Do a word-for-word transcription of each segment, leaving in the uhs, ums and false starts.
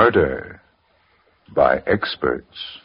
Murder by Experts.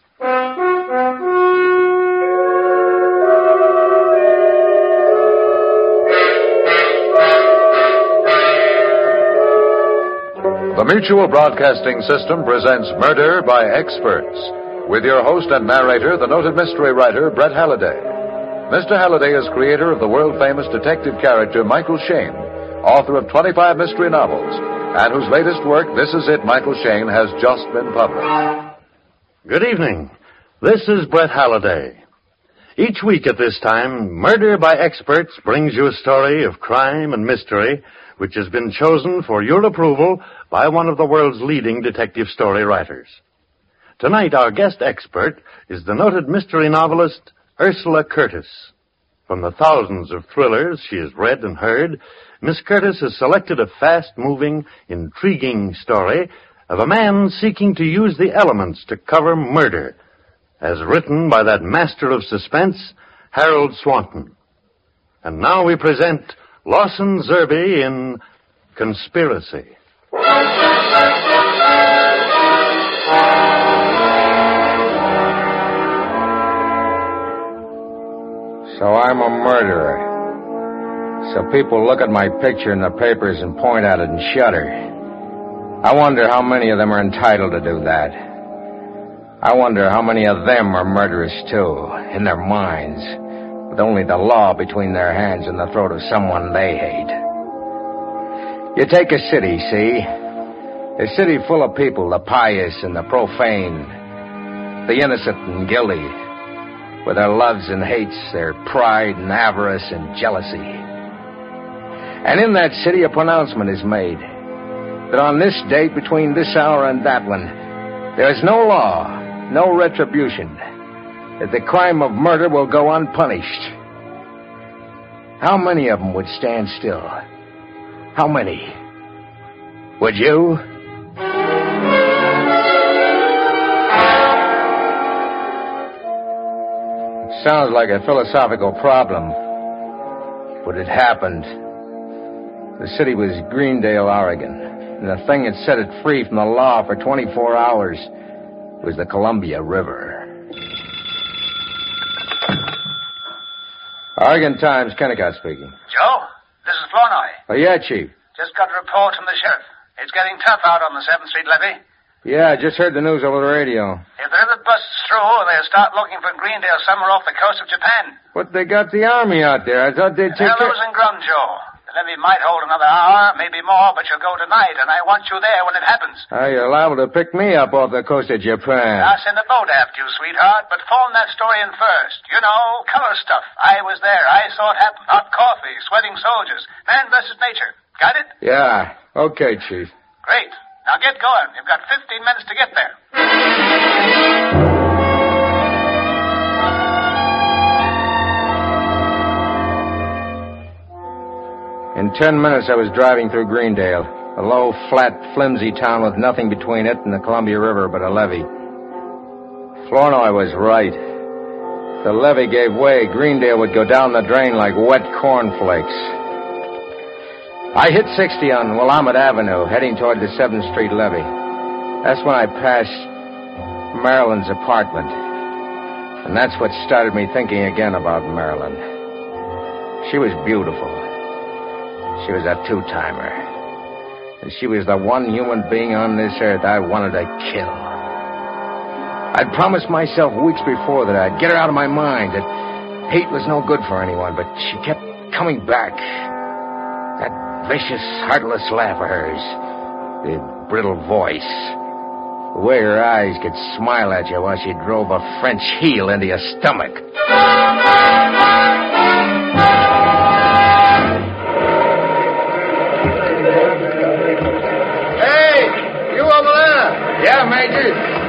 The Mutual Broadcasting System presents Murder by Experts, with your host and narrator, the noted mystery writer, Brett Halliday. Mister Halliday is creator of the world-famous detective character Michael Shayne, author of twenty-five mystery novels, and whose latest work, This Is It, Michael Shayne, has just been published. Good evening. This is Brett Halliday. Each week at this time, Murder by Experts brings you a story of crime and mystery which has been chosen for your approval by one of the world's leading detective story writers. Tonight, our guest expert is the noted mystery novelist Ursula Curtis. From the thousands of thrillers she has read and heard, Miss Curtis has selected a fast-moving, intriguing story of a man seeking to use the elements to cover murder, as written by that master of suspense, Harold Swanton. And now we present Lawson Zerbe in Conspiracy. So I'm a murderer. So people look at my picture in the papers and point at it and shudder. I wonder how many of them are entitled to do that. I wonder how many of them are murderers, too, in their minds, with only the law between their hands and the throat of someone they hate. You take a city, see? A city full of people, the pious and the profane, the innocent and guilty, with their loves and hates, their pride and avarice and jealousy. And in that city a pronouncement is made that on this date, between this hour and that one, there is no law, no retribution, that the crime of murder will go unpunished. How many of them would stand still? How many? Would you? It sounds like a philosophical problem, but it happened. The city was Greendale, Oregon, and the thing that set it free from the law for twenty-four hours was the Columbia River. Oregon Times, Kennicott speaking. Joe, this is Flournoy. Oh, yeah, Chief. Just got a report from the sheriff. It's getting tough out on the seventh Street levee. Yeah, I just heard the news over the radio. If the river busts through, they'll start looking for Greendale somewhere off the coast of Japan. But they got the army out there. I thought they'd take They're care... losing ground, Joe. The levee might hold another hour, maybe more, but you'll go tonight, and I want you there when it happens. Oh, you're liable to pick me up off the coast of Japan. I'll send a boat after you, sweetheart, but phone that story in first. You know, color stuff. I was there. I saw it happen. Hot coffee, sweating soldiers. Man versus nature. Got it? Yeah. Okay, Chief. Great. Now get going. You've got fifteen minutes to get there. In ten minutes, I was driving through Greendale, a low, flat, flimsy town with nothing between it and the Columbia River but a levee. Flournoy was right. The levee gave way. Greendale would go down the drain like wet cornflakes. I hit sixty on Willamette Avenue, heading toward the seventh Street levee. That's when I passed Marilyn's apartment. And that's what started me thinking again about Marilyn. She was beautiful. She was a two-timer. And she was the one human being on this earth I wanted to kill. I'd promised myself weeks before that I'd get her out of my mind, that hate was no good for anyone, but she kept coming back. That vicious, heartless laugh of hers, the brittle voice, the way her eyes could smile at you while she drove a French heel into your stomach. Yeah, Major.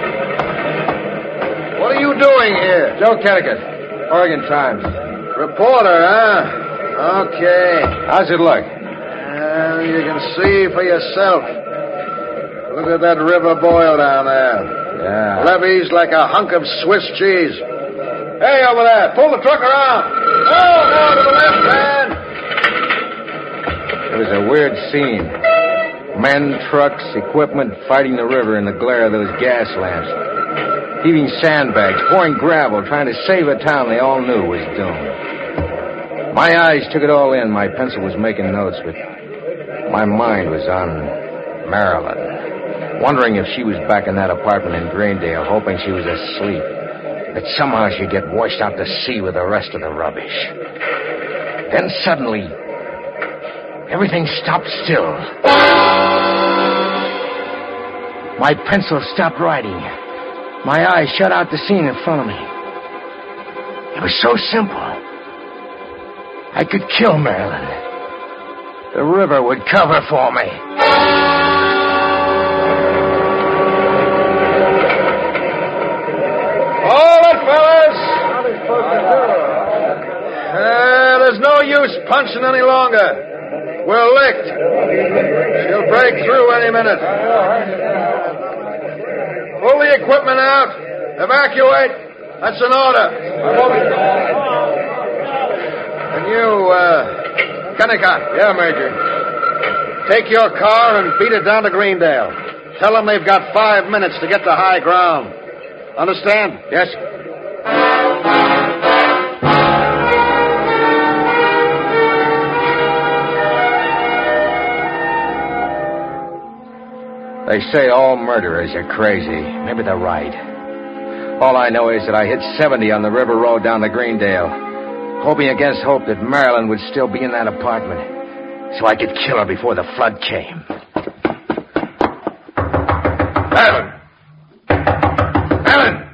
What are you doing here? Joe Kennicott, Oregon Times. Reporter, huh? Okay. How's it look? Well, you can see for yourself. Look at that river boil down there. Yeah. Levee's like a hunk of Swiss cheese. Hey, over there, pull the truck around. Oh, more to the left, man. It was a weird scene. Men, trucks, equipment fighting the river in the glare of those gas lamps. Heaving sandbags, pouring gravel, trying to save a town they all knew was doomed. My eyes took it all in. My pencil was making notes, but my mind was on Marilyn, wondering if she was back in that apartment in Greendale, hoping she was asleep, that somehow she'd get washed out to sea with the rest of the rubbish. Then suddenly, everything stopped still. My pencil stopped writing. My eyes shut out the scene in front of me. It was so simple. I could kill Marilyn. The river would cover for me. Hold it, fellas! Uh, there's no use punching any longer. We're licked. She'll break through any minute. Pull the equipment out. Evacuate. That's an order. And you, uh, Kennicott. Yeah, Major. Take your car and beat it down to Greendale. Tell them they've got five minutes to get to high ground. Understand? Yes. They say all murderers are crazy. Maybe they're right. All I know is that I hit seventy on the river road down to Greendale, hoping against hope that Marilyn would still be in that apartment, so I could kill her before the flood came. Marilyn! Marilyn!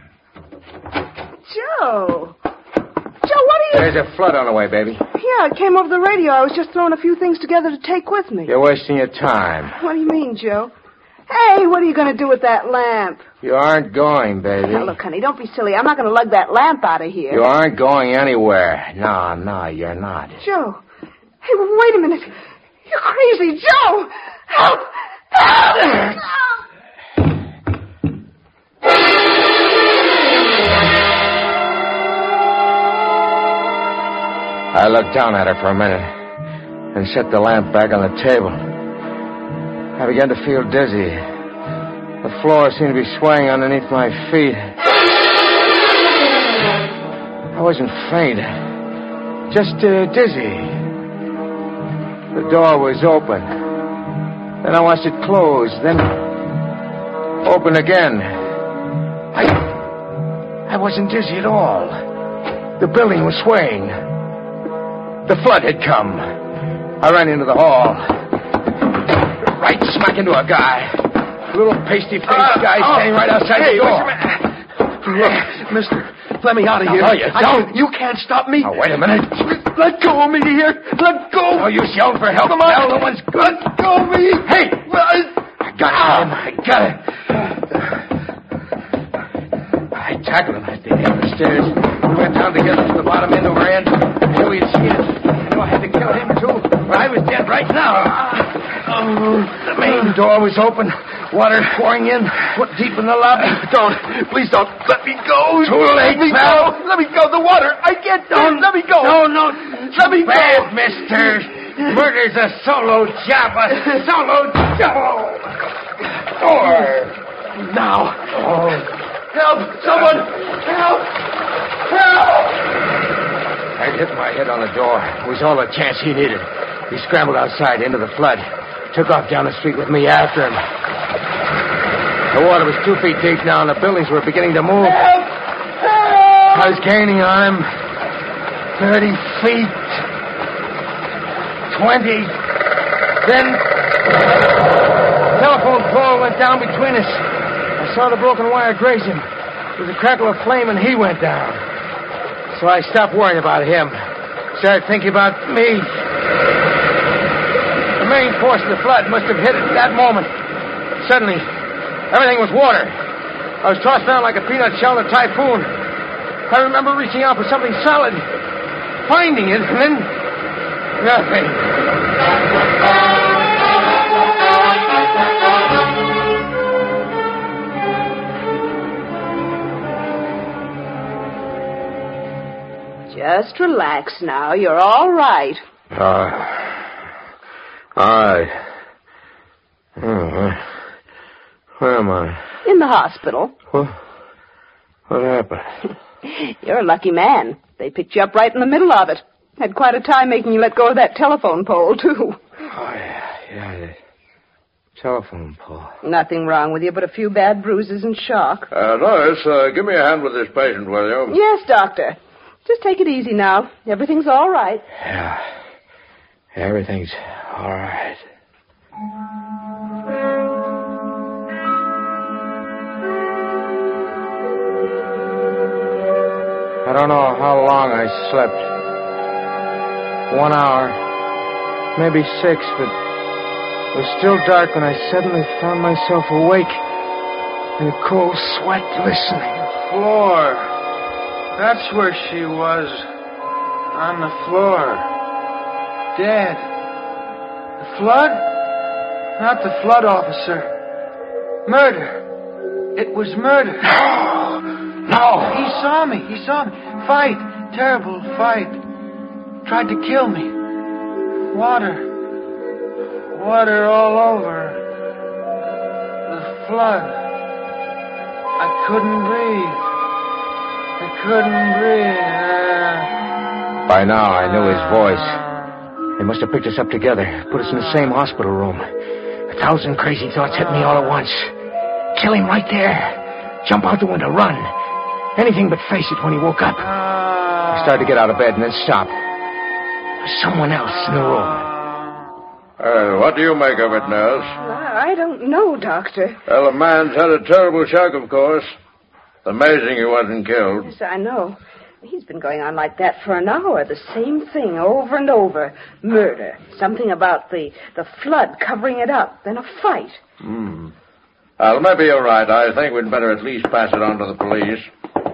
Joe! Joe, what are you... There's a flood on the way, baby. Yeah, it came over the radio. I was just throwing a few things together to take with me. You're wasting your time. What do you mean, Joe? Hey, what are you going to do with that lamp? You aren't going, baby. Now, look, honey, don't be silly. I'm not going to lug that lamp out of here. You aren't going anywhere. No, no, you're not. Joe. Hey, wait a minute. You're crazy, Joe! Help! Help! I looked down at her for a minute and set the lamp back on the table. I began to feel dizzy. The floor seemed to be swaying underneath my feet. I wasn't faint, just uh, dizzy. The door was open. Then I watched it close, then open again. I, I wasn't dizzy at all. The building was swaying. The flood had come. I ran into the hall. Right smack into a guy. A little pasty-faced uh, guy oh, standing right outside hey, the door. Look, mister, let me out of here. No, you don't. I, you can't stop me. Oh, wait a minute. Let go of me here. Let go. No use yelling for help. Come on. No, no one's good. Let go of me. Hey. Well, I... I got him. I got it. I tackled him as they hit the stairs. We went down together to the bottom end over end. I knew he'd seen it. I knew I had to kill him, too. But I was dead right now. Oh, the main door was open. Water pouring in. Foot deep in the lobby. Don't. Please don't. Let me go. Too late, Let me pal. go. Let me go. The water. I can't do it. Let me go. No, no. Let me Bad, go. mister. Murder's a solo job. A solo job. Door. Now. Oh. Help. Someone. Help. Help. I hit my head on the door. It was all the chance he needed. He scrambled outside into the flood. Took off down the street with me after him. The water was two feet deep now, and the buildings were beginning to move. Help! Help! I was gaining on him. Thirty feet. Twenty. Then... telephone pole went down between us. I saw the broken wire graze him. There was a crackle of flame, and he went down. So I stopped worrying about him. Started thinking about me. The main force of the flood must have hit at that moment. Suddenly, everything was water. I was tossed down like a peanut shell in a typhoon. I remember reaching out for something solid, finding it, and then nothing. Just relax now. You're all right. Uh, all right. Oh, where, where am I? In the hospital. What, what happened? You're a lucky man. They picked you up right in the middle of it. Had quite a time making you let go of that telephone pole, too. Oh, yeah, yeah, the telephone pole. Nothing wrong with you but a few bad bruises and shock. Uh, nurse, uh, give me a hand with this patient, will you? Yes, doctor. Just take it easy now. Everything's all right. Yeah. Everything's all right. I don't know how long I slept. One hour. Maybe six, but it was still dark when I suddenly found myself awake in a cold sweat listening. The floor. That's where she was. On the floor. Dead. The flood? Not the flood officer. Murder. It was murder. No! He saw me. He saw me. Fight. Terrible fight. Tried to kill me. Water. Water all over. The flood. I couldn't breathe. I couldn't breathe. Uh... By now, I knew his voice. They must have picked us up together, put us in the same hospital room. A thousand crazy thoughts hit me all at once. Kill him right there. Jump out the window, run. Anything but face it when he woke up. I started to get out of bed and then stop. There was someone else in the room. Uh, what do you make of it, nurse? I don't know, doctor. Well, the man's had a terrible shock, of course. Amazing he wasn't killed. Yes, I know. He's been going on like that for an hour. The same thing over and over. Murder. Something about the, the flood covering it up. Then a fight. Hmm. Well, maybe you're right. I think we'd better at least pass it on to the police.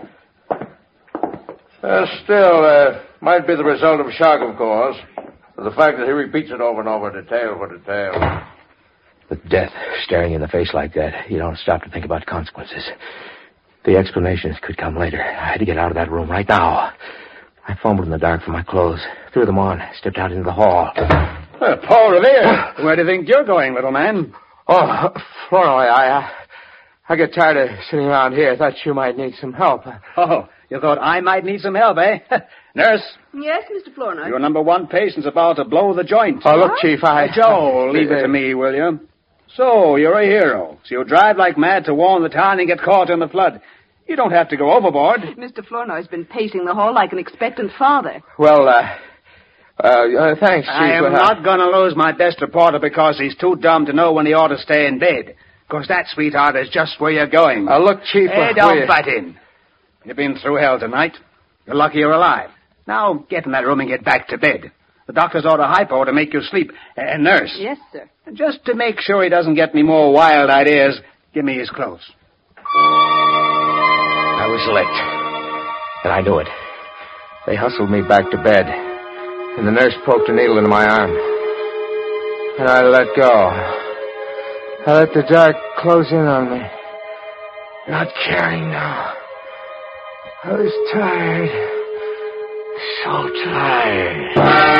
Uh, still, uh, might be the result of shock, of course. The fact that he repeats it over and over, detail for detail. With death staring you in the face like that, you don't stop to think about consequences. The explanations could come later. I had to get out of that room right now. I fumbled in the dark for my clothes, threw them on, stepped out into the hall. Uh, Paul Revere, where do you think you're going, little man? Oh, Flournoy, I, uh, I get tired of sitting around here. I thought you might need some help. Oh, you thought I might need some help, eh? Nurse? Yes, Mister Flournoy. Your number one patient's about to blow the joint. Oh, look, Chief, I... Uh, Joe, leave it to me, will you? So, you're a hero. So you drive like mad to warn the town and get caught in the flood. You don't have to go overboard. Mister Flournoy's been pacing the hall like an expectant father. Well, uh... Uh, uh thanks, Chief. I am uh, not going to lose my best reporter because he's too dumb to know when he ought to stay in bed. Because that, sweetheart, is just where you're going. Uh, look, Chief... Hey, uh, don't you... butt in. You've been through hell tonight. You're lucky you're alive. Now, get in that room and get back to bed. The doctor's ordered hypo to make you sleep. And uh, nurse. Yes, sir. Just to make sure he doesn't get any more wild ideas, give me his clothes. I was licked. And I knew it. They hustled me back to bed. And the nurse poked a needle into my arm. And I let go. I let the dark close in on me. Not caring now. I was tired. So tired.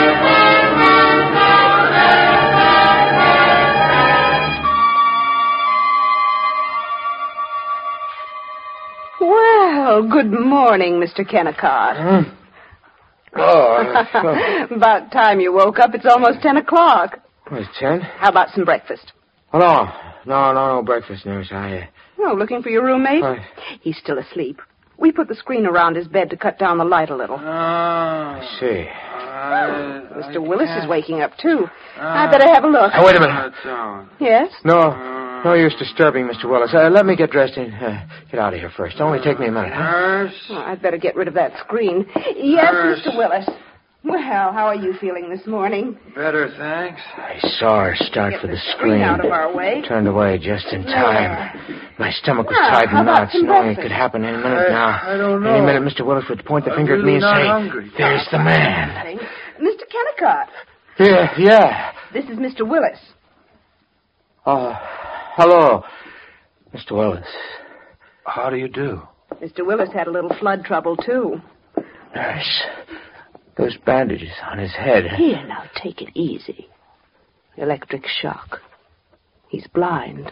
Well, good morning, Mister Kennicott. Hmm? Oh, About time you woke up. It's almost ten o'clock. What, ten? How about some breakfast? Oh, no. No, no, no breakfast, nurse. I, uh... Oh, looking for your roommate? I... He's still asleep. We put the screen around his bed to cut down the light a little. Uh, I see. I, Mister I Willis can't. is waking up, too. Uh, I better have a look. Oh, wait a minute. Don't. Yes? No, no use disturbing, Mister Willis. Uh, let me get dressed and uh, get out of here first. Only take me a minute, huh? Nurse? Oh, I'd better get rid of that screen. Yes, Nurse. Mister Willis. Well, how are you feeling this morning? Better, thanks. I saw her start Get for the the screen screen. out of our way. Turned away just in time. My stomach was Ah, tied how in about knots, some knowing it breakfast? could happen any minute I- now. I don't know. Any minute, Mister Willis would point the I'm finger at me really and not say, hungry. "There's the man." Thanks. Mister Kennicott, Yeah, yeah. this is Mister Willis. Oh, hello, Mister Willis. How do you do? Mister Willis had a little flood trouble, too. Nurse, those bandages on his head. Here, now, take it easy. Electric shock. He's blind.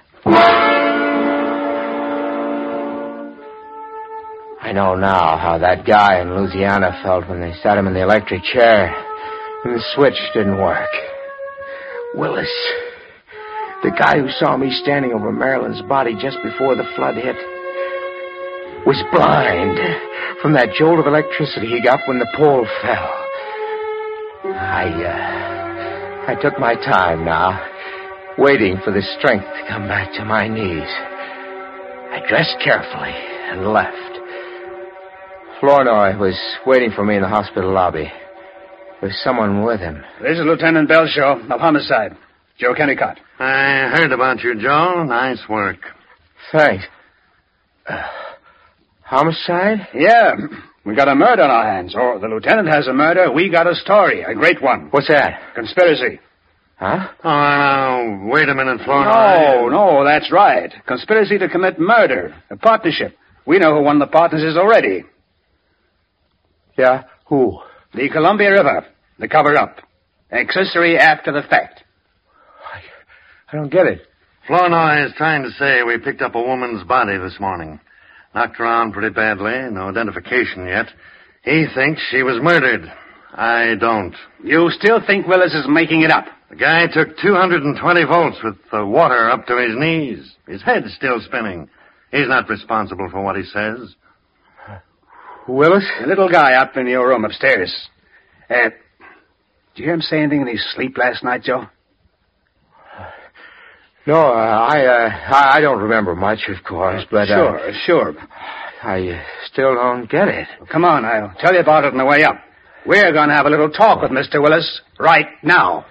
I know now how that guy in Louisiana felt when they sat him in the electric chair and the switch didn't work. Willis, the guy who saw me standing over Marilyn's body just before the flood hit, was blind from that jolt of electricity he got when the pole fell. I, uh, I took my time now, waiting for the strength to come back to my knees. I dressed carefully and left. Flournoy was waiting for me in the hospital lobby. There was someone with him. This is Lieutenant Belshaw of Homicide. Joe Kennicott. I heard about you, Joe. Nice work. Thanks. Uh, homicide? Yeah. We got a murder on our hands. Or the lieutenant has a murder. We got a story. A great one. What's that? Conspiracy. Huh? Oh, now, wait a minute, Flournoy. No, no, that's right. Conspiracy to commit murder. A partnership. We know who one of the partners is already. Yeah? Who? The Columbia River. The cover-up. Accessory after the fact. I, I don't get it. Flournoy is trying to say we picked up a woman's body this morning. Knocked around pretty badly. No identification yet. He thinks she was murdered. I don't. You still think Willis is making it up? The guy took two hundred twenty volts with the water up to his knees. His head's still spinning. He's not responsible for what he says. Willis? The little guy up in your room upstairs. Uh, did you hear him say anything in his sleep last night, Joe? No, uh, I, uh, I don't remember much, of course, but... Sure, uh, sure. I uh, still don't get it. Well, come on, I'll tell you about it on the way up. We're going to have a little talk with Mister Willis right now.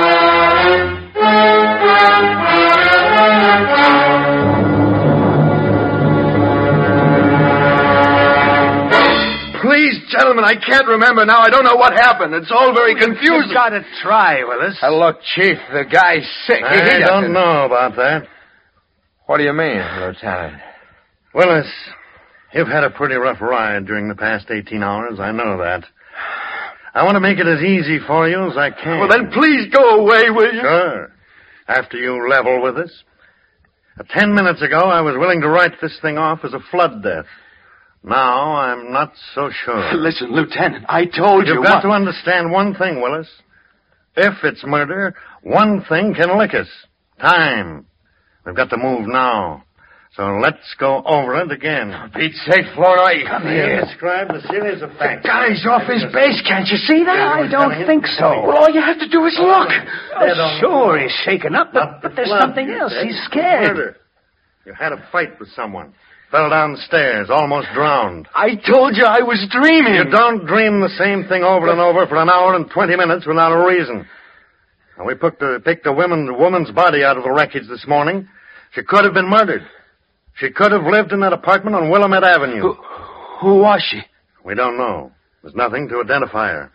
Please, gentlemen, I can't remember now. I don't know what happened. It's all very confusing. You've got to try, Willis. Uh, look, Chief, the guy's sick. I He- he don't know about that. What do you mean, Lieutenant? Willis, you've had a pretty rough ride during the past eighteen hours. I know that. I want to make it as easy for you as I can. Well, then please go away, will you? Sure. After you level with us. Uh, ten minutes ago, I was willing to write this thing off as a flood death. Now, I'm not so sure. Listen, Lieutenant, I told you... You've got what... to understand one thing, Willis. If it's murder, one thing can lick us. Time. We've got to move now. So let's go over it again. Pete's sake, Flournoy. Come here. Describe the series of facts. The guy's off his base. Can't you see that? I don't think so. Well, all you have to do is look. Oh, sure, he's shaken up, but, but there's something else. He's scared. Murder. You had a fight with someone. Fell down the stairs, almost drowned. I told you I was dreaming. You don't dream the same thing over and over for an hour and twenty minutes without a reason. And we picked a, picked a woman, woman's body out of the wreckage this morning. She could have been murdered. She could have lived in that apartment on Willamette Avenue. Who, who was she? We don't know. There's nothing to identify her.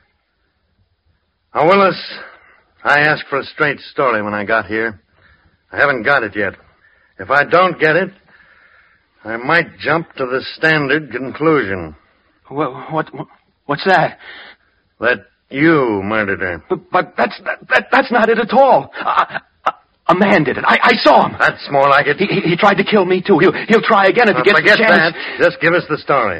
Now, Willis, I asked for a straight story when I got here. I haven't got it yet. If I don't get it, I might jump to the standard conclusion. Well, what, what's that? That you murdered her. But, but that's that, that, that's not it at all. A, a, a man did it. I, I saw him. That's more like it. He, he, he tried to kill me, too. He'll, he'll try again if Now, he gets forget the chance. that. Just give us the story.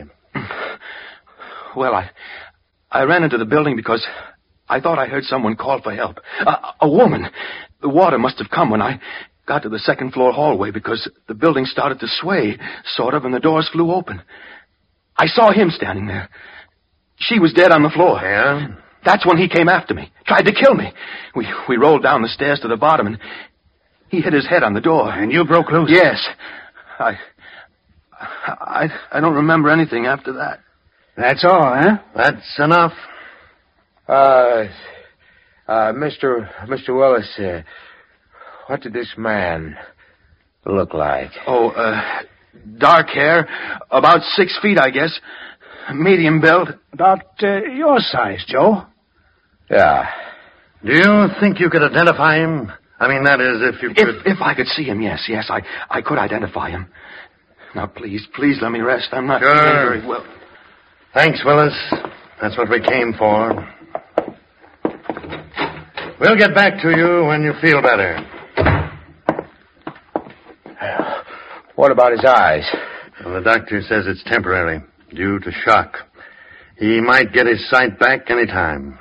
Well, I, I ran into the building because I thought I heard someone call for help. A, a woman. The water must have come when I got to the second floor hallway because the building started to sway, sort of, and the doors flew open. I saw him standing there. She was dead on the floor. Yeah? That's when he came after me, tried to kill me. We we rolled down the stairs to the bottom, and he hit his head on the door. And you broke loose? Yes. I, I, I don't remember anything after that. That's all, huh? That's enough. Uh, uh, Mister Mister Willis, uh, what did this man look like? Oh, uh, dark hair, about six feet, I guess. Medium build. About uh, your size, Joe. Yeah. Do you think you could identify him? I mean, that is, if you could... If, if I could see him, yes, yes, I, I could identify him. Now, please, please let me rest. I'm not Sure. feeling very well. Thanks, Willis. That's what we came for. We'll get back to you when you feel better. What about his eyes? Well, the doctor says it's temporary, due to shock. He might get his sight back any time.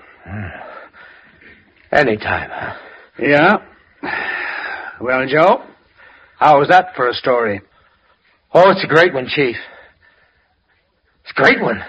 Any time, huh? Yeah. Well, Joe, how was that for a story? Oh, it's a great one, Chief. It's a great one.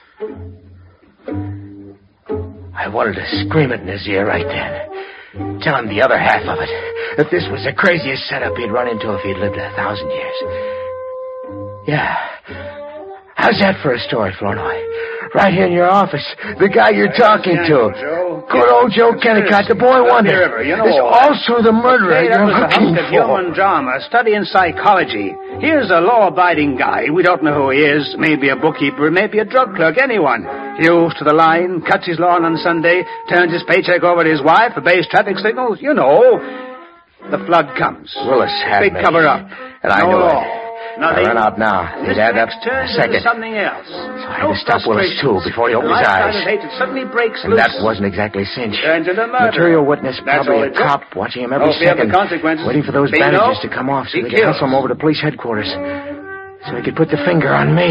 I wanted to scream it in his ear right then. Tell him the other half of it. That this was the craziest setup he'd run into if he'd lived a thousand years. Yeah. How's that for a story, Flournoy? Right here in your office. The guy you're talking to. Good old Joe Kennicott, the boy wonder. You know, is also the murderer hey, that you're was a looking hunk of for. human drama, studying psychology. Here's a law-abiding guy. We don't know who he is. Maybe a bookkeeper, maybe a drug clerk, anyone. Used to the line, cuts his lawn on Sunday, turns his paycheck over to his wife, obeys traffic signals. You know, the flood comes. Willis had Big me. cover-up. And I no knew law. it. Nothing. I ran out now. This It add up next in turns a second. into something else. So I had to stop Willis, too, before he opened his eyes. Hatred suddenly breaks And loose. that wasn't exactly cinch. Turns into murder. Material witness, That's probably all a it took. cop watching him every No fear of second. the consequences. Waiting for those Bingo. bandages to come off so He they could kills. hustle him over to police headquarters. So he could put the finger on me.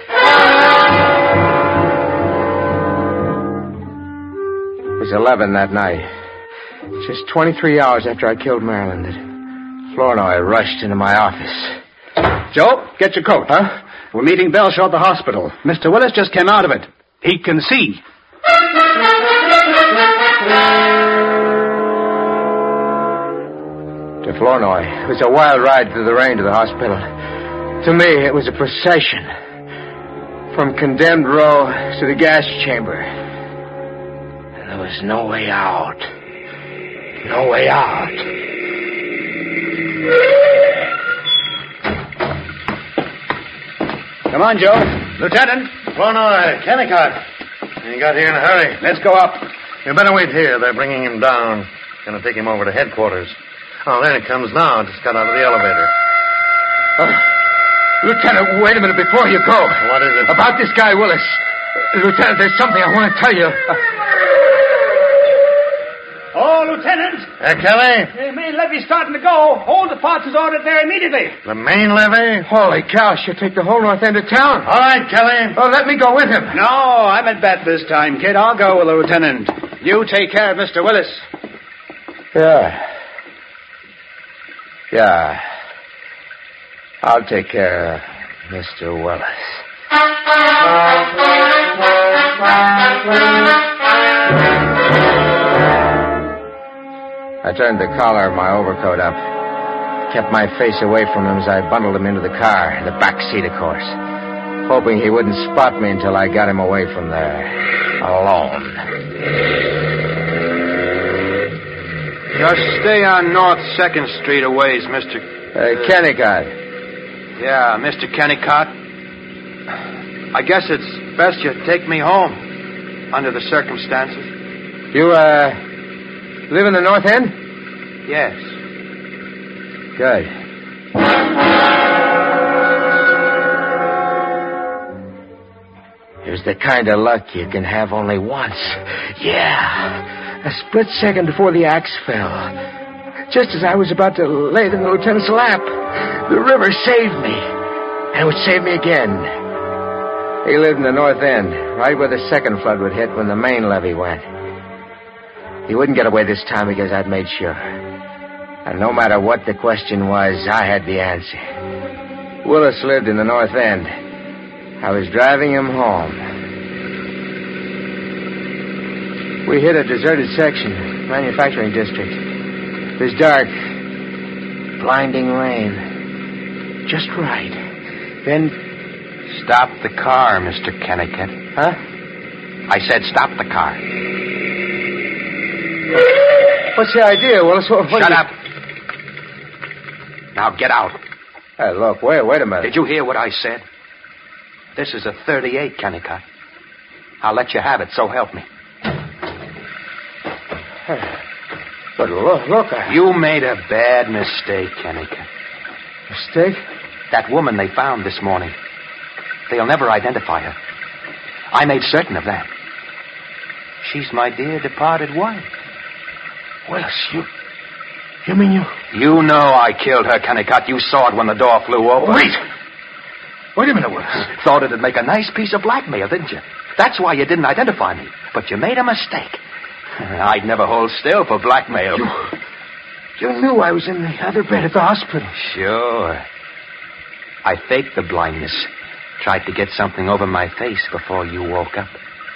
It was eleven that night. Just twenty-three hours after I killed Marilyn that Flournoy rushed into my office. Joe, get your coat. Huh? We're meeting Belshaw at the hospital. Mister Willis just came out of it. He can see. To Flournoy, it was a wild ride through the rain to the hospital. To me, it was a procession. From condemned row to the gas chamber. And there was no way out. No way out. Come on, Joe. Lieutenant. Flournoy, Kennicott. You got here in a hurry. Let's go up. You better wait here. They're bringing him down. Gonna take him over to headquarters. Oh, there he comes now. Just got out of the elevator. Oh, Lieutenant, wait a minute before you go. What is it? About this guy, Willis. Lieutenant, there's something I want to tell you. Oh, Lieutenant. Uh, Kelly? The main levee's starting to go. Hold the parts is ordered there immediately. The main levee? Holy cow, she'll take the whole north end of town. All right, Kelly. Oh, let me go with him. No, I'm at bat this time, kid. I'll go with the lieutenant. You take care of Mister Willis. Yeah. Yeah. I'll take care of Mister Willis. I turned the collar of my overcoat up. Kept my face away from him as I bundled him into the car, the back seat, of course. Hoping he wouldn't spot me until I got him away from there. Alone. Just stay on North second Street a ways, Mister Uh, Kennicott. Yeah, Mister Kennicott. I guess it's best you take me home, under the circumstances. You, uh, live in the North End? Yes. Good. Here's the kind of luck you can have only once. Yeah. A split second before the axe fell. Just as I was about to lay it in the lieutenant's lap, the river saved me. And it would save me again. He lived in the North End, right where the second flood would hit when the main levee went. He wouldn't get away this time because I'd made sure. And no matter what the question was, I had the answer. Willis lived in the North End. I was driving him home. We hit a deserted section, manufacturing district. It was dark, blinding rain. Just right. Then... Stop the car, Mister Kennicott. Huh? I said stop the car. What's the idea, Willis? What, what Shut you... up. Now get out. Hey, look, wait, wait a minute. Did you hear what I said? This is a thirty-eight, Kennicott. I'll let you have it, so help me. But look, look, I... You made a bad mistake, Kennicott. Mistake? That woman they found this morning. They'll never identify her. I made certain of that. She's my dear departed wife. Willis, you... You mean you... You know I killed her, Kennicott. You saw it when the door flew open. Wait! Wait a minute, Willis. Thought it'd make a nice piece of blackmail, didn't you? That's why you didn't identify me. But you made a mistake. I'd never hold still for blackmail. You, you knew I was in the other bed at the hospital. Sure. I faked the blindness. Tried to get something over my face before you woke up.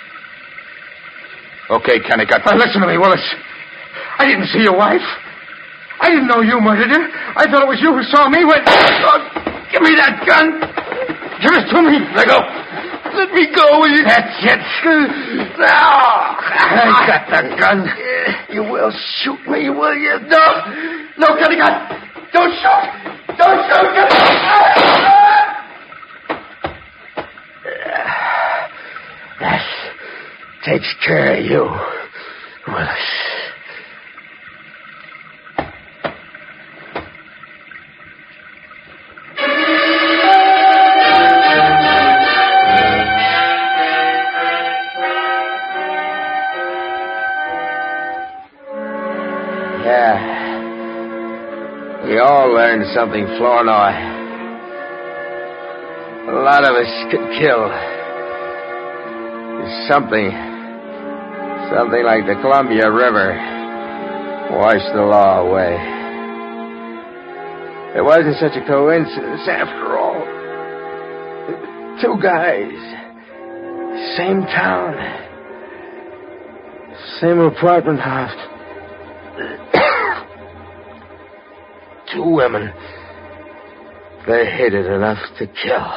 Okay, Kennicott. Now, listen to me, Willis. I didn't see your wife. I didn't know you murdered her. I thought it was you who saw me when... Oh, give me that gun. Give it to me. Let go. Let me go, will you? That's it. Now, I got the gun. You will shoot me, will you? No. No, Kennicott. Don't shoot. Don't shoot. Kennicott. That takes care of you, Willis. We all learned something, Flournoy. A lot of us could kill. Something, something like the Columbia River washed the law away. It wasn't such a coincidence after all. Two guys, same town, same apartment house. Two women. They hated enough to kill.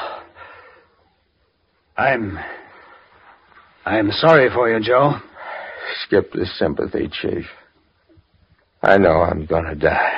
I'm... I'm sorry for you, Joe. Skip the sympathy, Chief. I know I'm gonna die.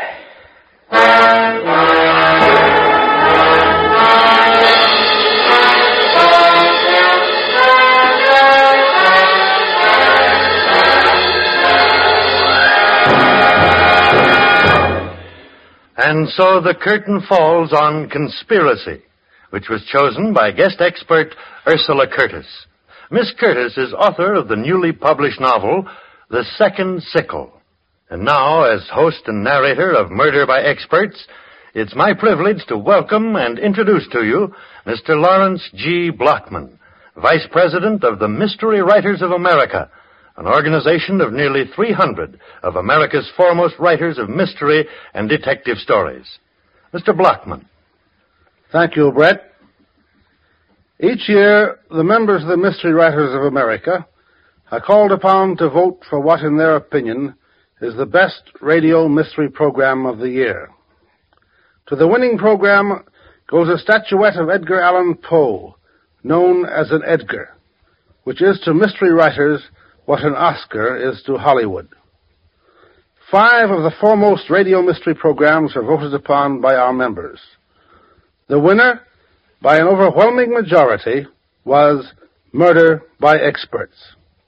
And so the curtain falls on Conspiracy, which was chosen by guest expert Ursula Curtis. Miss Curtis is author of the newly published novel, The Second Sickle. And now, as host and narrator of Murder by Experts, it's my privilege to welcome and introduce to you Mister Lawrence G. Blockman, Vice President of the Mystery Writers of America, an organization of nearly three hundred of America's foremost writers of mystery and detective stories. Mister Blockman. Thank you, Brett. Each year, the members of the Mystery Writers of America are called upon to vote for what, in their opinion, is the best radio mystery program of the year. To the winning program goes a statuette of Edgar Allan Poe, known as an Edgar, which is to mystery writers what an Oscar is to Hollywood. Five of the foremost radio mystery programs are voted upon by our members. The winner, by an overwhelming majority, was Murder by Experts.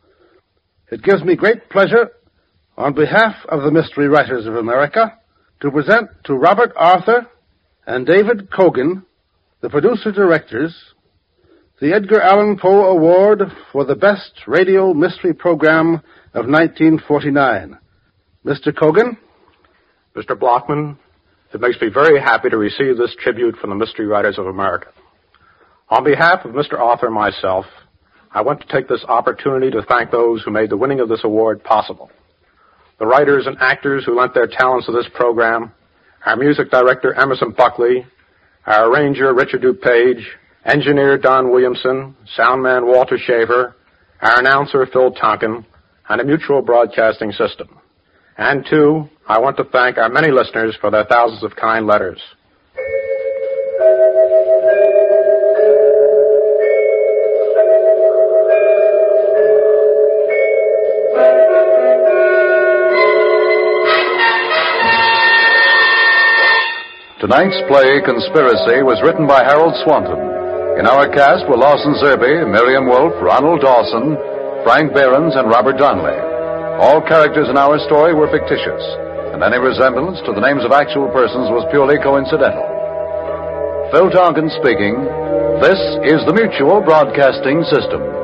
It gives me great pleasure, on behalf of the Mystery Writers of America, to present to Robert Arthur and David Cogan, the producer-directors, the Edgar Allan Poe Award for the Best Radio Mystery Program of nineteen forty-nine. Mister Cogan? Mister Blockman, it makes me very happy to receive this tribute from the Mystery Writers of America. On behalf of Mister Arthur and myself, I want to take this opportunity to thank those who made the winning of this award possible. The writers and actors who lent their talents to this program, our music director Emerson Buckley, our arranger Richard DuPage, engineer Don Williamson, soundman Walter Shaver, our announcer Phil Tonkin, and a Mutual Broadcasting System. And, too, I want to thank our many listeners for their thousands of kind letters. Tonight's play, Conspiracy, was written by Harold Swanton. In our cast were Lawson Zerbe, Miriam Wolfe, Ronald Dawson, Frank Behrens, and Robert Donnelly. All characters in our story were fictitious, and any resemblance to the names of actual persons was purely coincidental. Phil Tonkin speaking. This is the Mutual Broadcasting System.